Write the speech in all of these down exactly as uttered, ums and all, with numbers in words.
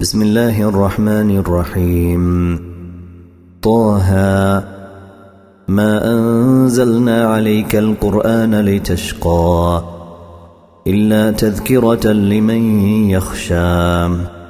بسم الله الرحمن الرحيم. طه ما أنزلنا عليك القرآن لتشقى إلا تذكرة لمن يخشى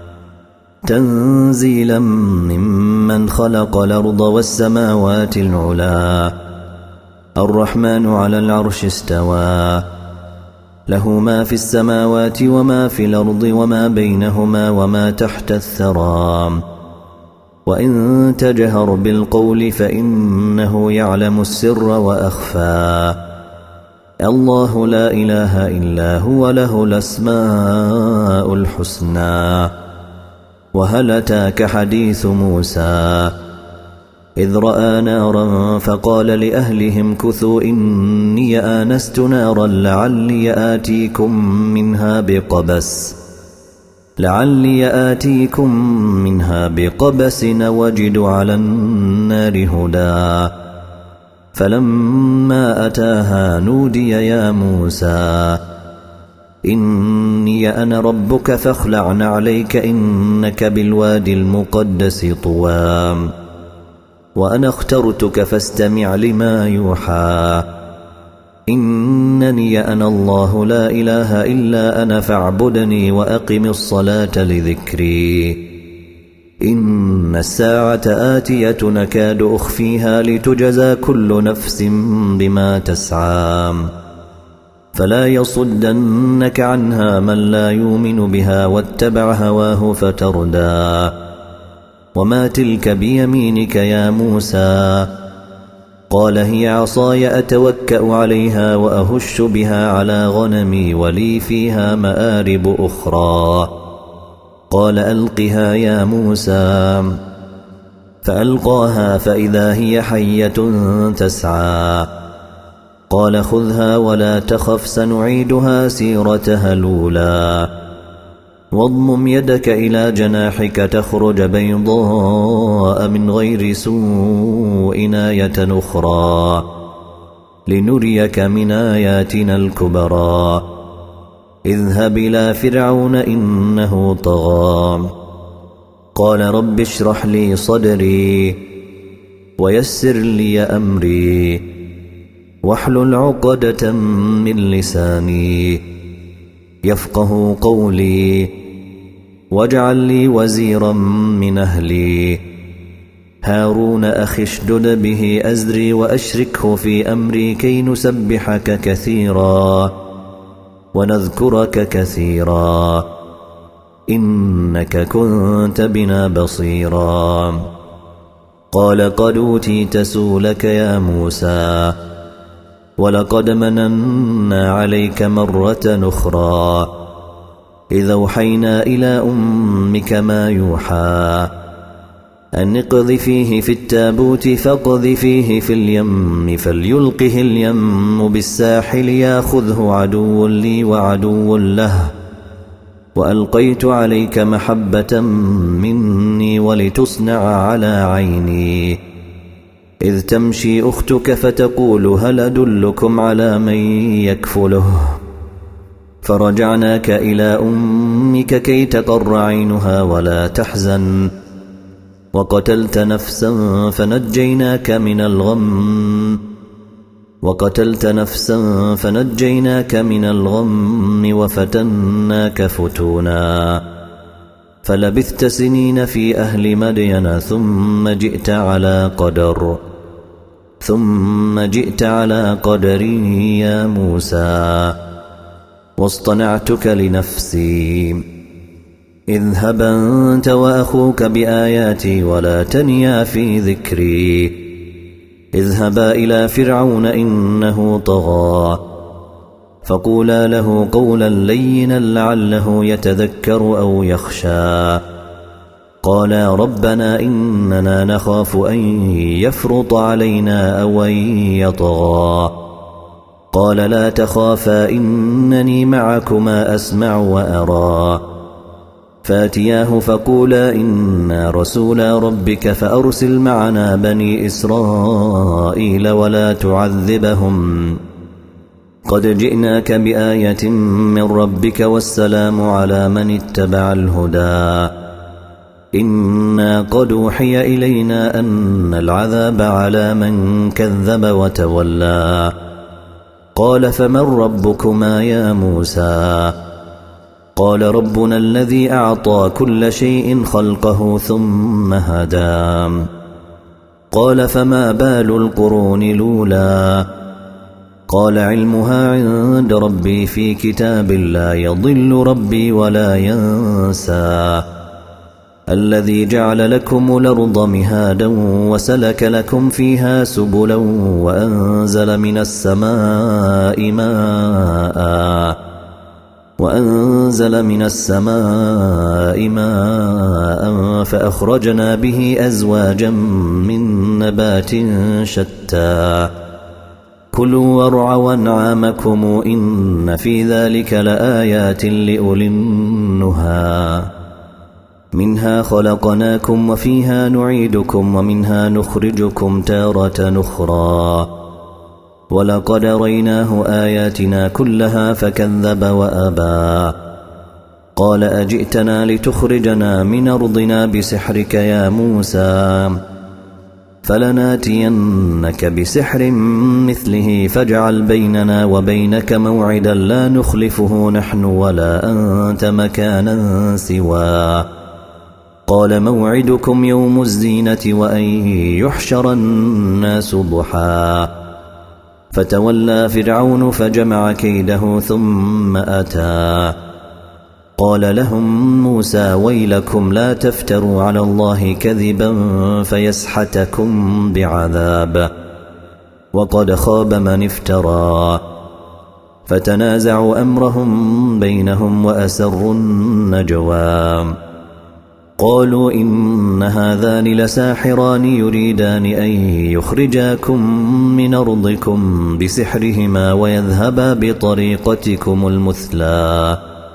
تنزيلا ممن خلق الأرض والسماوات العلا الرحمن على العرش استوى له ما في السماوات وما في الأرض وما بينهما وما تحت الثرى وإن تجهر بالقول فإنه يعلم السر وأخفى الله لا إله إلا هو له الأسماء الحسنى. وهل أتاك حديث موسى إذ رأى نارا فقال لأهلهم كثوا إني آنست نارا لعلي آتيكم منها بقبس لعلي آتيكم منها بقبس وجد على النار هدى فلما أتاها نودي يا موسى إني أنا ربك فاخلع عليك إنك بالوادي المقدس طوى وأنا اخترتك فاستمع لما يوحى إنني أنا الله لا إله إلا أنا فاعبدني وأقم الصلاة لذكري إن الساعة آتية نكاد أخفيها لتجزى كل نفس بما تسعى فلا يصدنك عنها من لا يؤمن بها واتبع هواه فتردى وما تلك بيمينك يا موسى قال هي عصاي أتوكأ عليها وأهش بها على غنمي ولي فيها مآرب أخرى قال ألقها يا موسى فألقاها فإذا هي حية تسعى قال خذها ولا تخف سنعيدها سيرتها الأولى واضمم يدك إلى جناحك تخرج بيضاء من غير سوء آية أخرى لنريك من آياتنا الكبرى اذهب إلى فرعون إنه طغى قال رب اشرح لي صدري ويسر لي أمري واحلل عقدة من لساني يفقه قولي واجعل لي وزيرا من أهلي هارون أخي اشدد به أزري وأشركه في أمري كي نسبحك كثيرا ونذكرك كثيرا إنك كنت بنا بصيرا قال قد أوتيت سؤلك يا موسى ولقد مننا عليك مرة أخرى إذا أوحينا إلى أمك ما يوحى أن اقذفيه في التابوت فاقذفيه في اليم فليلقه اليم بالساحل ياخذه عدو لي وعدو له وألقيت عليك محبة مني ولتصنع على عيني إذ تمشي أختك فتقول هل أدلكم على من يكفله فرجعناك إلى أمك كي تقر عينها ولا تحزن وقتلت نفسا فنجيناك من الغم وقتلت نفسا فنجيناك من الغم وفتناك فتونا فلبثت سنين في أهل مدين ثم جئت على قدر ثم جئت على قدري يا موسى واصطنعتك لنفسي اذهب أنت وأخوك بآياتي ولا تنيا في ذكري اذهبا إلى فرعون إنه طغى فقولا له قولا لينا لعله يتذكر أو يخشى قالا ربنا إننا نخاف أن يفرط علينا أو أن يطغى قال لا تخافا إنني معكما أسمع وأرى فاتياه فقولا إنا رسولا ربك فأرسل معنا بني إسرائيل ولا تعذبهم قد جئناك بآية من ربك والسلام على من اتبع الهدى إنا قد أوحي إلينا أن العذاب على من كذب وتولى قال فمن ربكما يا موسى قال ربنا الذي أعطى كل شيء خلقه ثم هدى قال فما بال القرون الأولى قال علمها عند ربي في كتاب لا يضل ربي ولا ينسى الذي جعل لكم الأرض مهادا وسلك لكم فيها سبلا وأنزل من السماء ماء وأنزل من السماء ماء فأخرجنا به أزواجا من نبات شتى كلوا وارعوا أنعامكم إن في ذلك لآيات لأولي النهى منها خلقناكم وفيها نعيدكم ومنها نخرجكم تارة أخرى ولقد ريناه آياتنا كلها فكذب وأبى قال أجئتنا لتخرجنا من أرضنا بسحرك يا موسى فلناتينك بسحر مثله فاجعل بيننا وبينك موعدا لا نخلفه نحن ولا أنت مكانا سواه قال موعدكم يوم الزينة وأن يحشر الناس ضحى فتولى فرعون فجمع كيده ثم أتى قال لهم موسى ويلكم لا تفتروا على الله كذبا فيسحتكم بعذاب وقد خاب من افترى فتنازعوا أمرهم بينهم وأسروا النجوى قالوا إن هذان لساحران يريدان أن يخرجاكم من أرضكم بسحرهما ويذهبا بطريقتكم المثلى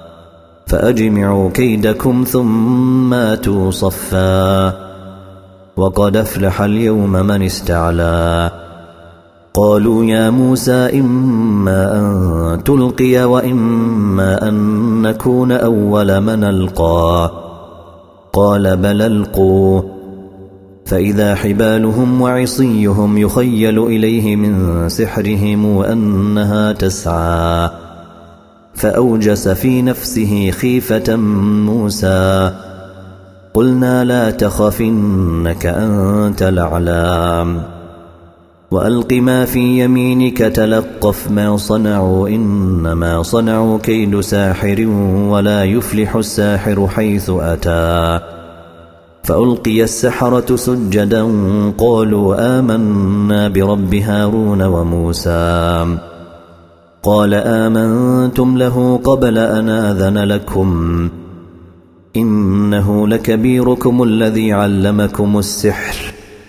فأجمعوا كيدكم ثم آتوا صفا وقد أفلح اليوم من استعلى قالوا يا موسى إما أن تلقي وإما أن نكون أول من ألقى قال بل ألقوا فإذا حبالهم وعصيهم يخيل إليه من سحرهم أنها تسعى فأوجس في نفسه خيفة موسى قلنا لا تخف إنك أنت الأعلى وألق ما في يمينك تلقف ما صنعوا إنما صنعوا كيد ساحر ولا يفلح الساحر حيث أتى فألقي السحرة سجدا قالوا آمنا برب هارون وموسى قال آمنتم له قبل أن آذن لكم إنه لكبيركم الذي علمكم السحر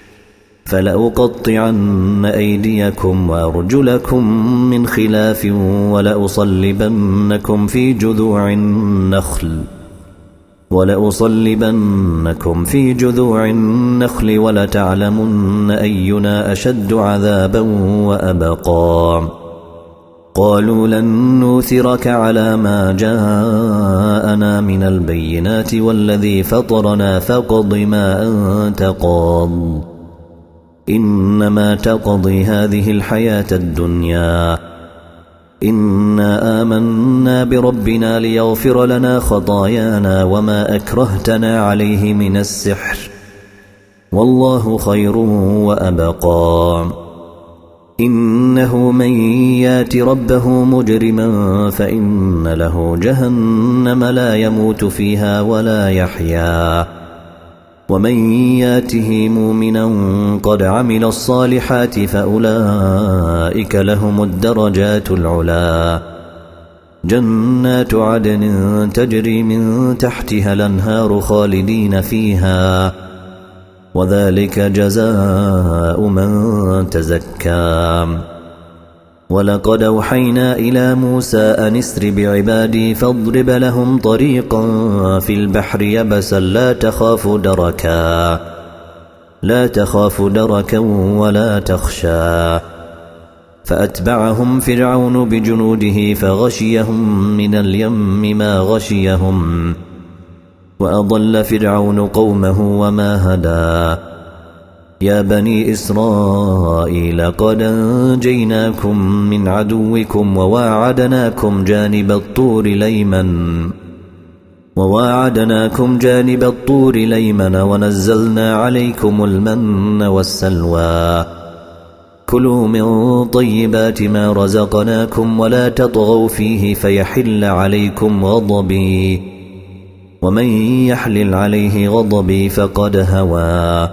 فلأقطعن أيديكم وأرجلكم من خلاف ولأصلبنكم في جذوع النخل ولأصلبنكم في جذوع النخل ولتعلمن أينا أشد عذابا وأبقى قالوا لن نوثرك على ما جاءنا من البينات والذي فطرنا فاقض ما أنت قاض إنما تقضي هذه الحياة الدنيا إنا آمنا بربنا ليغفر لنا خطايانا وما أكرهتنا عليه من السحر والله خير وأبقى إنه من يات ربه مجرما فإن له جهنم لا يموت فيها ولا يحيا ومن ياته مؤمنا قد عمل الصالحات فأولئك لهم الدرجات العلا جنات عدن تجري من تحتها الأنهار خالدين فيها وذلك جزاء من تزكى ولقد أوحينا إلى موسى أن اسر بعبادي فاضرب لهم طريقا في البحر يبسا لا تخاف دركا لا تخاف دركا ولا تخشى فأتبعهم فرعون بجنوده فغشيهم من اليم ما غشيهم وأضل فرعون قومه وما هدى يا بني إسرائيل قد أنجيناكم من عدوكم وواعدناكم جانب الطور الأيمن وواعدناكم جانب الطور الأيمن ونزلنا عليكم المن والسلوى كلوا من طيبات ما رزقناكم ولا تطغوا فيه فيحل عليكم غضبي ومن يحلل عليه غضبي فقد هوى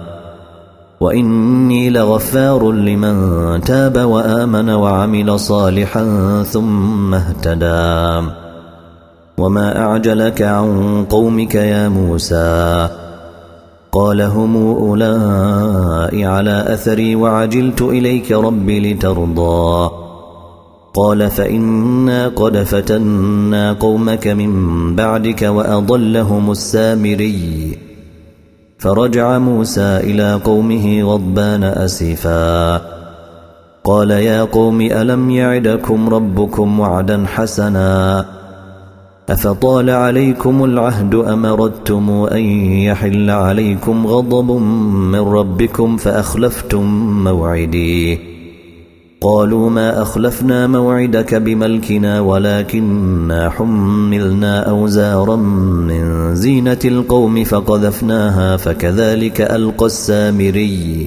وإني لغفار لمن تاب وآمن وعمل صالحا ثم اهتدى وما أعجلك عن قومك يا موسى قال هم أولئك على أثري وعجلت إليك ربي لترضى قال فإنا قد فتنا قومك من بعدك وأضلهم السامري فرجع موسى إلى قومه غضبان أسفا قال يا قوم ألم يعدكم ربكم وعدا حسنا أفطال عليكم العهد أم أردتم أن يحل عليكم غضب من ربكم فأخلفتم موعدي قالوا ما أخلفنا موعدك بملكنا ولكننا حملنا أوزارا من زينة القوم فقذفناها فكذلك ألقى السامري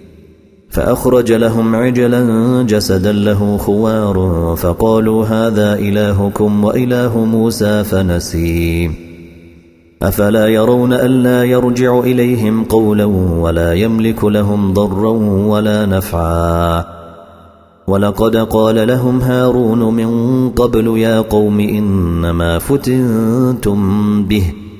فأخرج لهم عجلا جسدا له خوار فقالوا هذا إلهكم وإله موسى فنسي أفلا يرون ألا يرجع إليهم قولا ولا يملك لهم ضرا ولا نفعا ولقد قال لهم هارون من قبل يا قوم إنما فتنتم به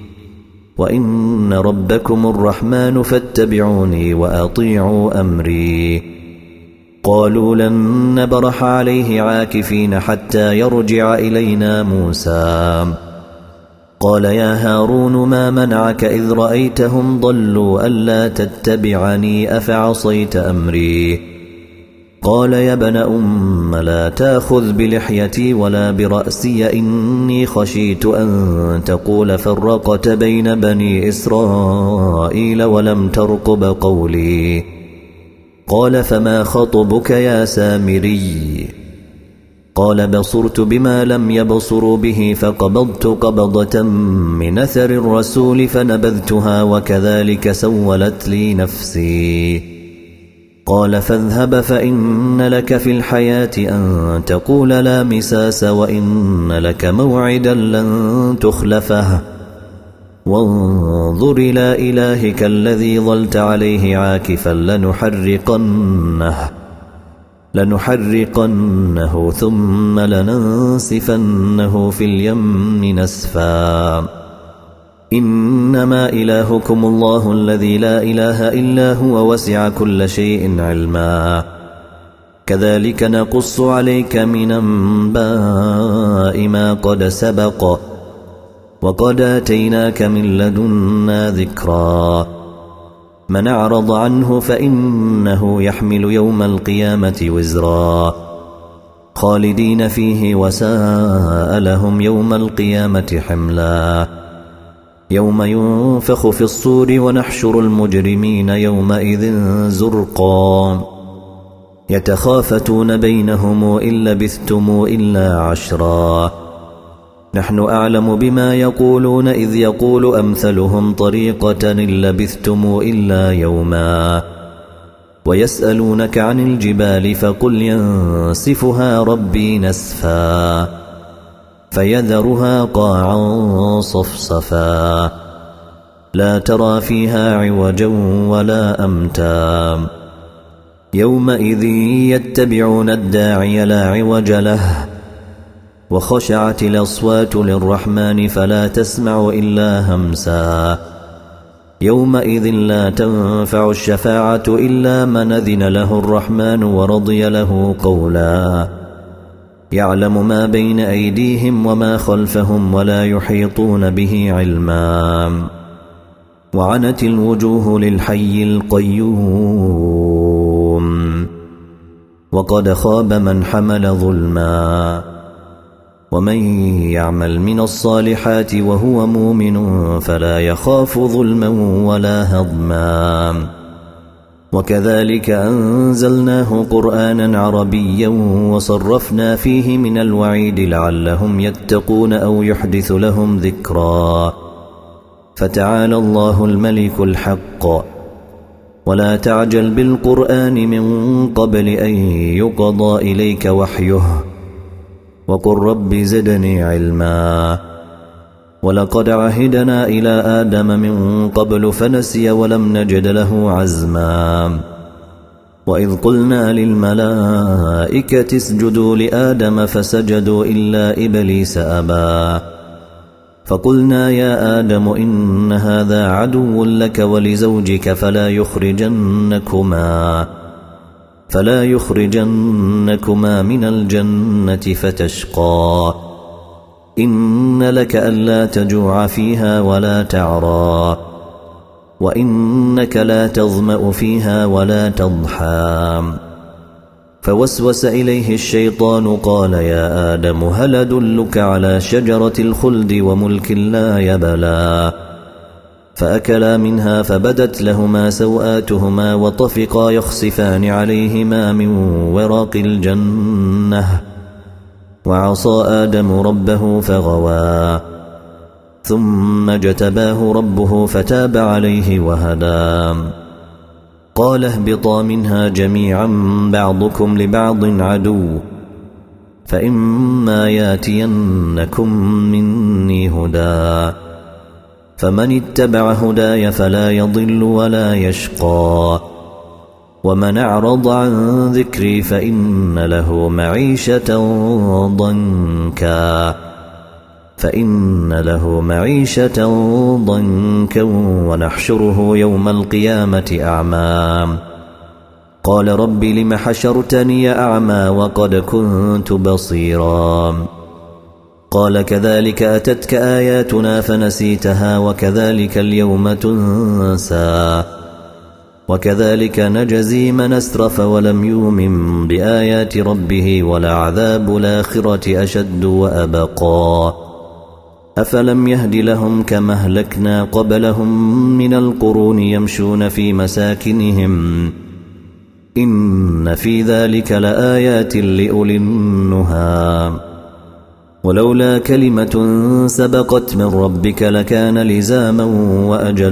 وإن ربكم الرحمن فاتبعوني وأطيعوا أمري قالوا لن نبرح عليه عاكفين حتى يرجع إلينا موسى قال يا هارون ما منعك إذ رأيتهم ضلوا ألا تتبعني أفعصيت أمري قال يا ابن أم لا تأخذ بلحيتي ولا برأسي إني خشيت أن تقول فرقت بين بني إسرائيل ولم ترقب قولي قال فما خطبك يا سامري قال بصرت بما لم يبصروا به فقبضت قبضة من أثر الرسول فنبذتها وكذلك سولت لي نفسي قال فاذهب فإن لك في الحياة أن تقول لا مساس وإن لك موعدا لن تخلفه وانظر إلى إلهك الذي ظلت عليه عاكفا لنحرقنه لنحرقنه ثم لننسفنه في اليم نسفا إنما إلهكم الله الذي لا إله إلا هو وسع كل شيء علما كذلك نقص عليك من أنباء ما قد سبق وقد آتيناك من لدنا ذكرا من أعرض عنه فإنه يحمل يوم القيامة وزرا خالدين فيه وساء لهم يوم القيامة حملا يوم ينفخ في الصور ونحشر المجرمين يومئذ زرقا يتخافتون بينهم إن لبثتم إلا عشرا نحن أعلم بما يقولون إذ يقول أمثلهم طريقة إن لبثتم إلا يوما ويسألونك عن الجبال فقل ينسفها ربي نسفا فيذرها قاعا صفصفا لا ترى فيها عوجا ولا أمتا يومئذ يتبعون الداعي لا عوج له وخشعت الأصوات للرحمن فلا تسمع إلا همسا يومئذ لا تنفع الشفاعة إلا من أذن له الرحمن ورضي له قولا يعلم ما بين أيديهم وما خلفهم ولا يحيطون به علما وعنت الوجوه للحي القيوم وقد خاب من حمل ظلما ومن يعمل من الصالحات وهو مؤمن فلا يخاف ظلما ولا هضما وكذلك أنزلناه قرآنا عربيا وصرفنا فيه من الوعيد لعلهم يتقون أو يحدث لهم ذكرا فتعالى الله الملك الحق ولا تعجل بالقرآن من قبل أن يقضى إليك وحيه وقل رب زدني علما ولقد عهدنا إلى آدم من قبل فنسي ولم نجد له عزما وإذ قلنا للملائكة اسجدوا لآدم فسجدوا إلا إبليس أبى فقلنا يا آدم إن هذا عدو لك ولزوجك فلا يخرجنكما فلا يخرجنكما من الجنة فتشقى إن لك ألا تجوع فيها ولا تعرى وإنك لا تظمأ فيها ولا تضحى فوسوس إليه الشيطان قال يا آدم هل أدلك على شجرة الخلد وملك لا يبلى فأكلا منها فبدت لهما سوآتهما وطفقا يخصفان عليهما من ورق الجنة وعصى آدم ربه فغوى ثم اجتباه ربه فتاب عليه وهدى قال اهبطا منها جميعا بعضكم لبعض عدو فإما ياتينكم مني هدى فمن اتبع هداي فلا يضل ولا يشقى ومن أعرض عن ذكري فإن له معيشة ضنكا فإن له معيشة ضنكا ونحشره يوم القيامة أعمى قال رب لم حشرتني أعمى وقد كنت بصيرا قال كذلك أتتك آياتنا فنسيتها وكذلك اليوم تنسى وكذلك نجزي من أسرف ولم يؤمن بآيات ربه ولعذاب الآخرة أشد وأبقى أفلم يهد لهم كما أهلكنا قبلهم من القرون يمشون في مساكنهم إن في ذلك لآيات لأولي النهى ولولا كلمة سبقت من ربك لكان لزاما وأجل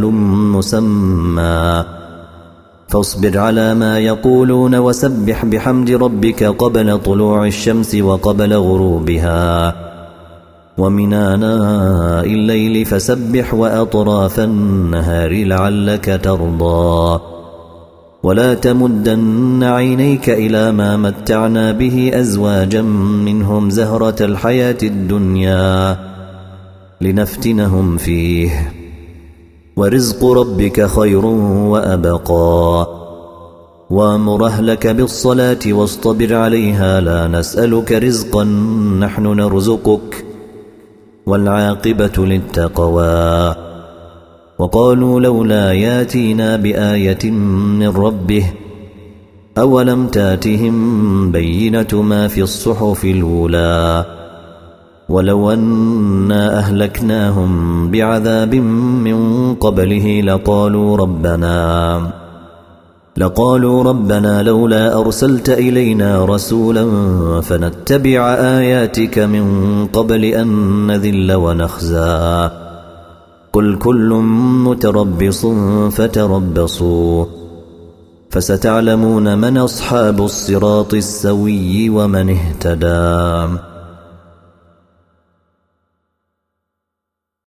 مسمى فاصبر على ما يقولون وسبح بحمد ربك قبل طلوع الشمس وقبل غروبها ومن آناء الليل فسبح وأطراف النهار لعلك ترضى ولا تمدن عينيك إلى ما متعنا به أزواجا منهم زهرة الحياة الدنيا لنفتنهم فيه ورزق ربك خير وأبقى وامر أهلك بالصلاة واصطبر عليها لا نسألك رزقا نحن نرزقك والعاقبة للتقوى وقالوا لولا ياتينا بآية من ربه أولم تاتهم بينة ما في الصحف الأولى ولو أنا أهلكناهم بعذاب من قبله لقالوا ربنا لقالوا ربنا لولا أرسلت إلينا رسولا فنتبع آياتك من قبل أن نذل ونخزى قل كل متربص فتربصوا فستعلمون من أصحاب الصراط السوي ومن اهتدى.